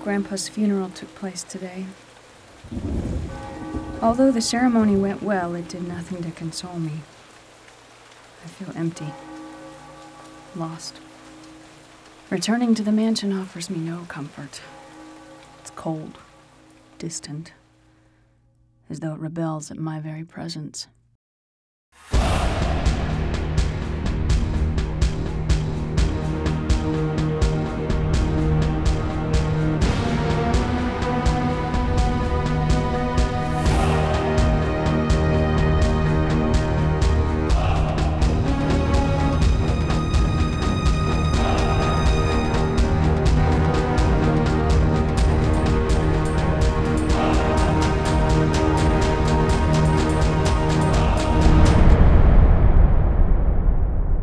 Grandpa's funeral took place today. Although the ceremony went well, it did nothing to console me. I feel empty, lost. Returning to the mansion offers me no comfort. It's cold, distant, as though it rebels at my very presence.